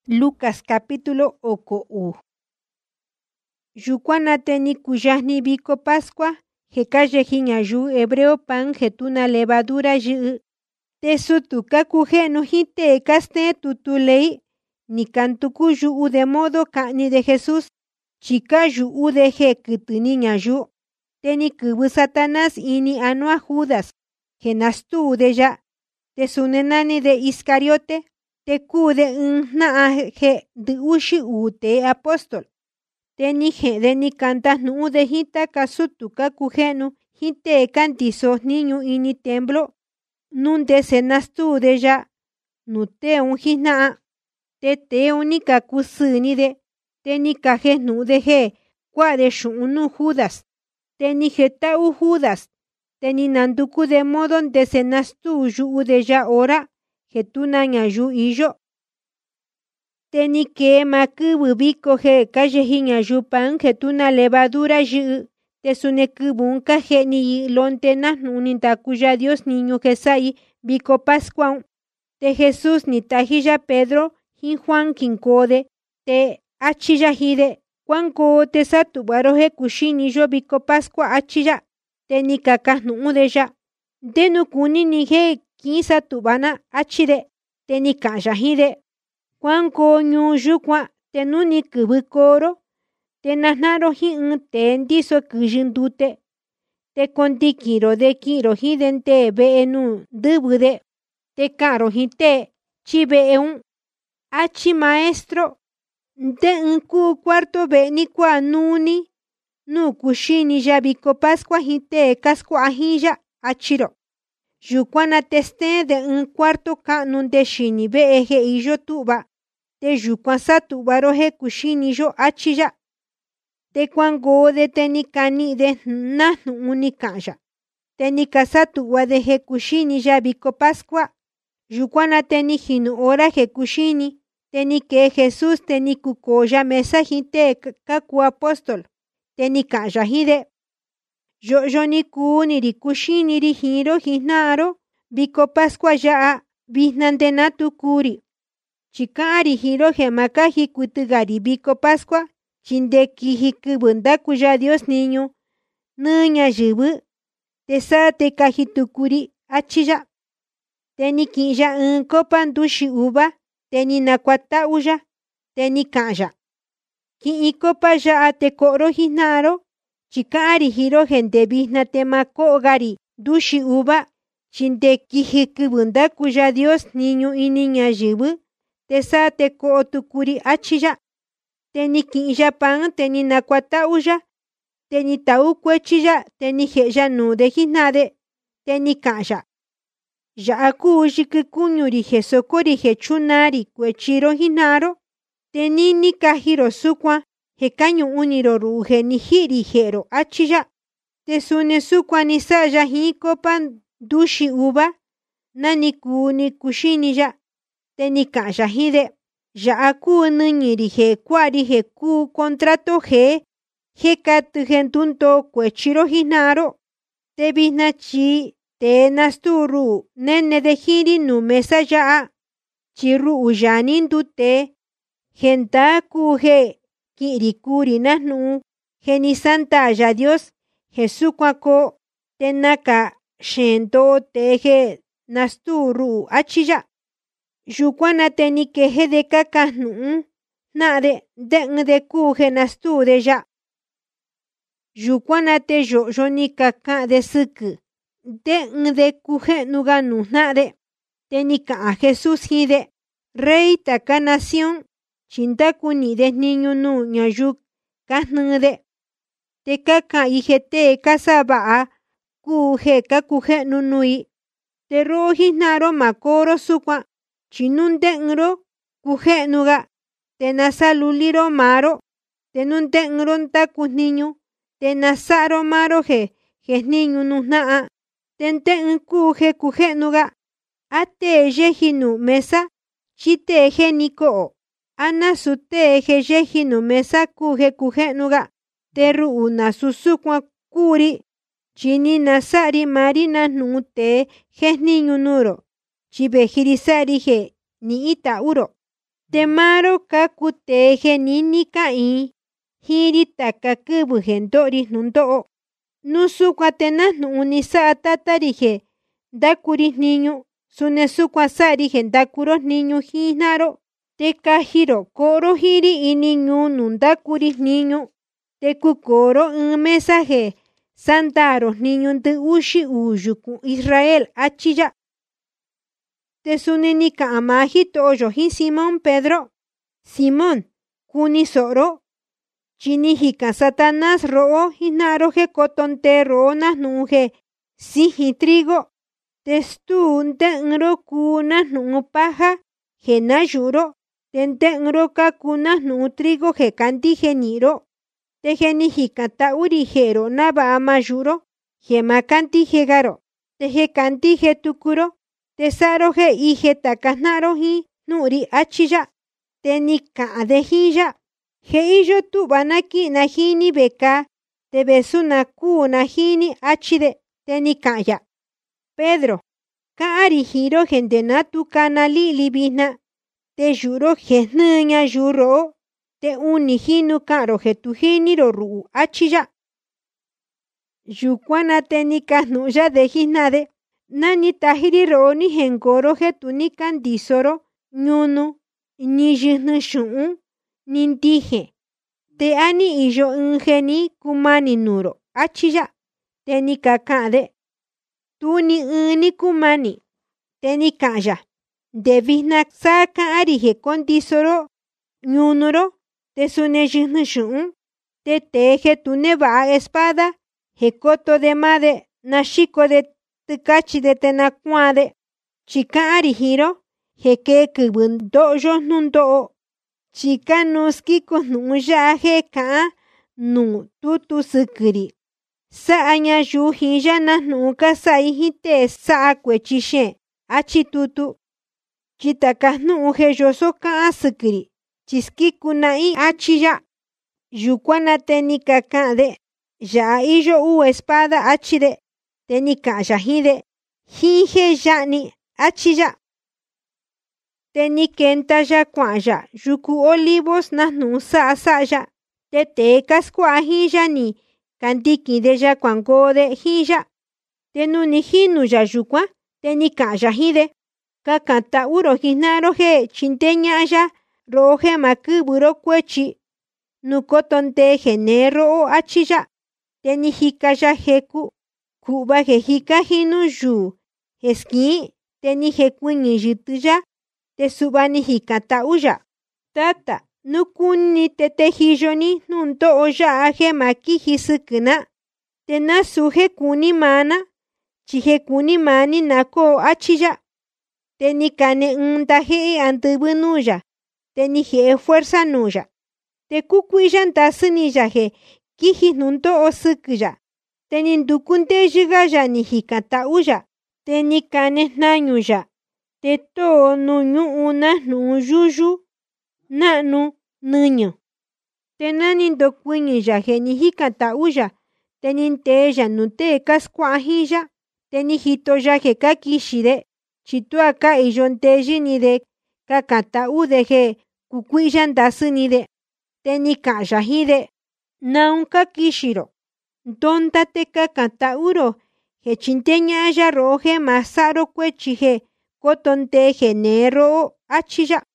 Lucas capítulo oko. Yukuana teni kuyahni biko Pascua, jekaye jiñayu hebreo pan jetuna levadura yu. Tesutu kakujenu jite kaste tutulei, ni kantuku yu de modo kani de Jesús, chika yu de je niña yu. Teni kubu Satanás ini anua Judas, genastu de ya, tesunenani de Iscariote, te kude naa je de ushi te apóstol. Teni je de ni canta nu de hita kasutu kakujenu hite cantizo niño ini templo. Nunde senastu de ya, nute un hina, te unica kusuni de, teni kaje nu de je, de shunu Judas. Teni jeta Judas, teni nanduku de modo de senastu yu de ya ora, jetuna yu iyo. Teni que makubu biko je kaje hiña yu pan jetuna levadura yu, tesune kubun kaje ni lontena nuninta cuya Dios niño Jesai biko Pascua. Te Jesús ni tajilla Pedro, hin Juan kinkode, te achilla hide, Juanko te satu baroje kushini yo biko Pascua achilla, teni kakahnu de ya. Denu kuni ni je kinsa tubana achide, teni kaya hide. Juanko nyu yukwa, tenuni kubukoro, te nahnaro hin te ndiso kujindute, te kontikiro de kiro hidente beenu dubude, te karo hite, chibeun, achi maestro, de unku cuarto beni kwa nuni, nu kushini ya biko Pascua hite kaskua hija, achiro. Yukwana teste de un cuarto kanun de shini beeje iyo tuba, te yukwan satu baroje kushini yo achilla. Te kwango de tenikani de nahnu unikaya. Tenikasatu wadeje kushini ya biko Pascua. Yukwana tenijinu ora je kushini, tenike Jesús tenikukoya mesa hite kaku apóstol, tenikaya hide. Yo niku niri kushini ri hiro hinaro, biko Pascua ya bihnandena tukuri. Chikari hiro gemaka hikutugari biko Pascua, chindeki hikubunda cuya Dios niño, niña yubu, tesate kajitukuri achilla. Teniki ya un copan dushi uva, teni nakwata uya, teni kaya. Ki ikopa ya ate koro hinaro, chikari hiro gente bihna temako gari dushi uva, chindeki hikubunda cuya Dios niño y niña yubu, tesate ko tukuri achilla. Teni ya pan, teni nakwata uya, teni tau cuechilla, teni heya nu de hinade, teni kaya. Ya aku shikukunyuri jesokori hechunari cuechiro hinaro, teni ni kahiro sukwa, hekanyo uniro ruje ni hiri hero achilla. Tesune sukwa ni saya hikopan dushi uva, nani ni kushini ya, teni kaya hide. Ya aku nanyiri he kwari he ku contrato he katu gentunto cuechiro hinaro, te binachi te nasturu nene de hiri nu mesa ya, chiru uyanin dute, genta ku he kirikuri nahnu, geni santa ya Dios, Jesukwako, tenaka shento te he nasturu achilla. Yukwana teni que he de kakahnu, nade, de ku he nastu de ya. Yukwana te yo ni kaka de suku, de ku he nuganu nade, teni ka Jesús hide, rey taka nación, chintakuni de niño nu nyayuk, kahnu de. Te kaka ihete kasaba, ku he kakuhe nunui, te rohi naro makoro sukwa. Chinunde ngro, kuje nuga, te nasaluliro maro, te nunde ngronta niño, te nasaro maro je niño nunaa, tente kuje nuga, ate yejinu mesa, chite geniko, ana sute yejinu mesa kuje nuga, teru una susukwa kuri, chini nasari marina nute niño nuro. Chibe jirisari he ni ita uro. Temaro kakuteje nini kain hiri taka kubu hendori nundo. Nusukwa tenahnu unisa tatarije ndakuri niño sune sukwa sarije ndakuro niño hinaro te kajiro koro hiri ini ñunu ndakuri niño te kukoro un mensaje sandaro niño ndu ushi uyuku Israel achiya. Te suneni kama hitoyo hi Simón Pedro. Simón kuni soro chini hika Satanás ro'o hinaro je kotonte ro'o nahnu sihi trigo testu ntenro kuna nu paja je nayuro tentenro ka kuna nu trigo je kandije niro te je ni hika ta urijero naba amayuro je makantije garo te je kantije tukuro te saro je ije takasnaro hi nuri achiya te ni kaade hiya. Je iyo tu banaki na hini beka te besu na ku na hini achide te ni kaya. Pedro, kaari hiro gente na tu kanali libina te juro je nña juro te uni hinu karo je tu hini ru achiya. Yukwana te ni kasnuya de hinade nani tahiri ro ni hengoro je tu ni kandisoro ñunu ni jihnu shun nindije te ani iyo ungeni kumani nuro achiya te ni kakade tu ni uni kumani te ni kaya de vihna saka arije kondisoro ñunuro te sune jihnu shun te teje tu neva espada je koto de made na shiko de tkachi de tenakuade chika arijiro je ke kubundo yo nundo chika nuski konu yaje ka nu tutu sukuri sa aña yu hiya na nu ka sai hite sa kwechishe achi tutu chita ka nu je yoso ka sukuri chiski kunai achiya yukwana teni kakade ya iyo u espada achide teni kaya hide hije yani achiya. Teni kenta ya kwaya yuku olivos nahnu sa te tekas kwa hiya ni kantiki de ya kwangode hiya tenu ni hinu ya yukwa teni kaya hide kakata uro hinaro he chinteña ya roje makuburo kwechi nukotonte genero achiya teni hika ya heku kuba he hika hinu yu eski teni hekuñi yituya te subani hikata uya. Tata, nukuni te tejiyoni nunto oya aje maki hisukuna. Te nasuje kuni mana, chije kuni mani nako achiya. Te ni kane untaje antubunuya. Te ni je fuerza nuya. Te kukuyan tasuni yaje, kiji nunto osukuya. Te ni ndukunte yigaya ni hikata uya. Te ni kane nanyuya. Te to nuñu una nu yuyu nanu niño. Te nani ndokuiñi ya geni hikata uya. Te ninte ya nute kaskuahiya. Te ni hito ya ge kakishide. Chituaka iyonte ni de kakata ude ge kukuiyan dasuni de. Te ni kaya hide. Naun kakishiro. Donta te kakata uro. Ge chinteña ya roje masaro kwechije. Kotonte genero achiya.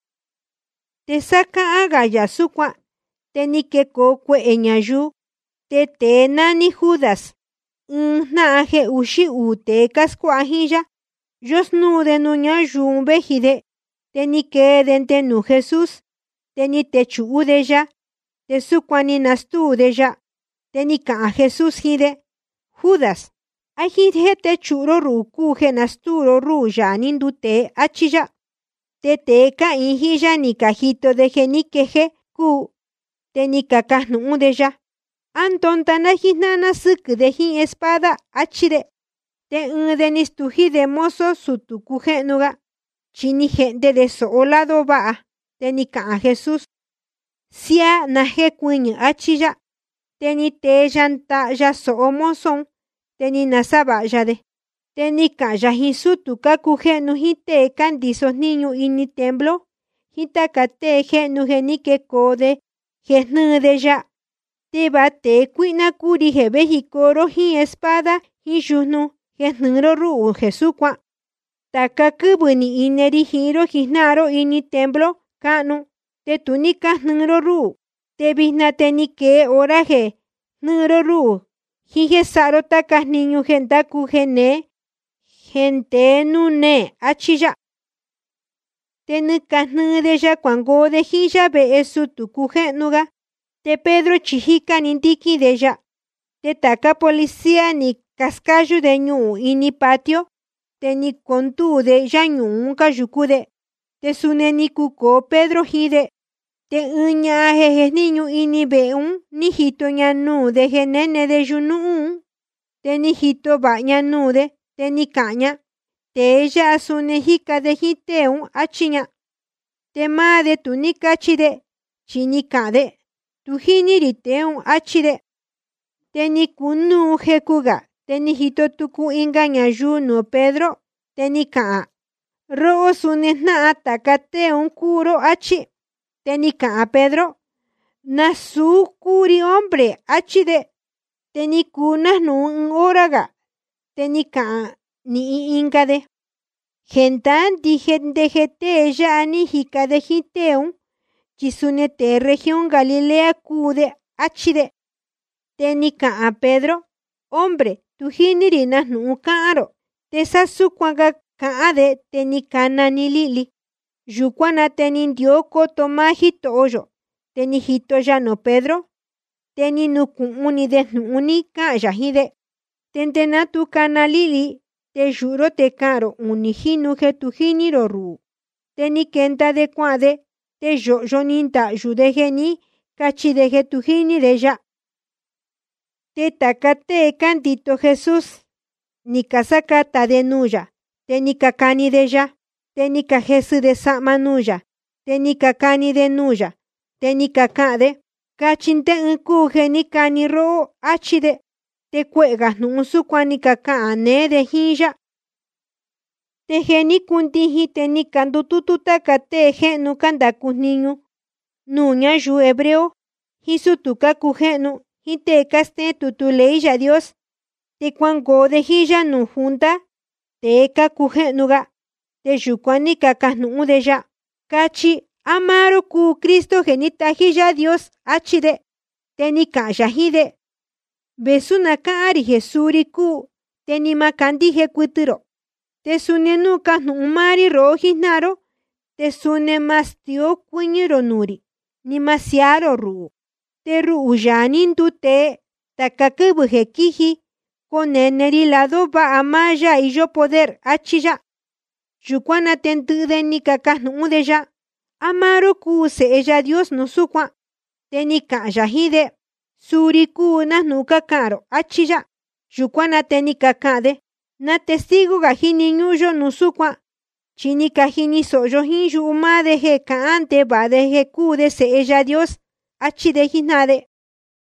Te saka agaya sukwa. Te ni keko kwe eñayu. Te nani Judas. Na aje ushi ute kaskuahiya. Yosnu de nuña yumbe hide. Te ni kedente nu Jesús. Te ni te chuude ya. Te sukwa ni nastu de ya. Te ni ka Jesús hide. Judas. Ahide te churo ruku genasturo ruya nindute achiya. Te ka inhiya ni kajito de genikeje ku. Te ni kakahnu de ya. Anton tanajinana suk de hin espada achide. Te de nistuji de mozo sutuku genuga. Chini gente de solado va. Te ni ka Jesús. Sia naje kuña achiya. Te ni te yanta ya so mozon. Teni nasaba yade. Teni kaya hisutu kakuje nujite candisos niño ini templo. hitaka te jenu genike kode jenu de ya te bate kuina kuri jebe jikoro hi espada hi yunu jenuro ru Jesús kwa taka kubuni ineri hiro jinaro ini templo kanu te tunika nuro ru te bisna tenike oraje nuro ru hije saro taka niñu genta kujene gente nune achiya tenuka de ya kwango de hija be esu tukujenuga te Pedro chihika nintiki de ya te taka policía ni cascayo de ñu ini patio te ni kontu de ya ñu kayukude te suneni kuko Pedro hide te uña jeje niñu ini beun ni hito ñanu de genene de yunu te ni hito ba ñanu de te ni kaña te ella sune hika de hiteun achiña te ma de tunika chide chinikade tu hiniriteun achide te ni kunu jekuga te ni hito tuku ingaña yunu Pedro te ni kaa ro sune na atakateun kuro achi te ni kaa Pedro nasu kuri hombre achide te ni kuna nu oraga te ni kaa ni ingade gentan dijente jete ya ni hika de hiteun chisune te región Galilea kude achide te ni kaa Pedro hombre tu hinirina nu kaaro te sasu kwanga kaade te ni kana ni lili yukwana te ni ndioko toma hitoyo te ni hito ya no Pedro te ni nukuuni de nuuni kaya hide tentena tu kana lili te juro te karo unihinu je tu hiniro ru te ni kenta de kwade te yo ninta yude geni kachi de je tu hinire ya te takate cantito Jesús ni kasakata de nuya te ni kakani de ya te ni kajesu de samanuya te ni kakani de nuya te ni kakade kachinte nkuje ni kani ro achide te kuega nusu kwani kakane de hiya te geni kuntihi te ni kandutututa kate genu kanda kuniñu nuña yu hebreo hisu tuka kujenu hite kaste tutulei ya Dios te kwango de hiya nu junta te ka kujenuga te yukwani kakanu de ya kachi amaro ku Cristo genita hiya Dios achide te ni kaya hide besuna kaari Jesuri ku te ni makandi je kutiro te sune nu kanu mari roji naro te sune mastio kuñiro nuri ni masiaro ru te ru uyani ndute takakubu jekiji koneneri lado ba amaya y yo poder achiya yukwana tentude ni kakanu de ya amaro ku se ella Dios no sukwa te ni kaya hide suri ku na nu kakaro achiya yukwana te ni kakade na testigo gajini ñuyo no sukwa chini kajini soyo hinyu ma de je kaante ba de je ku de se ella Dios achide hinade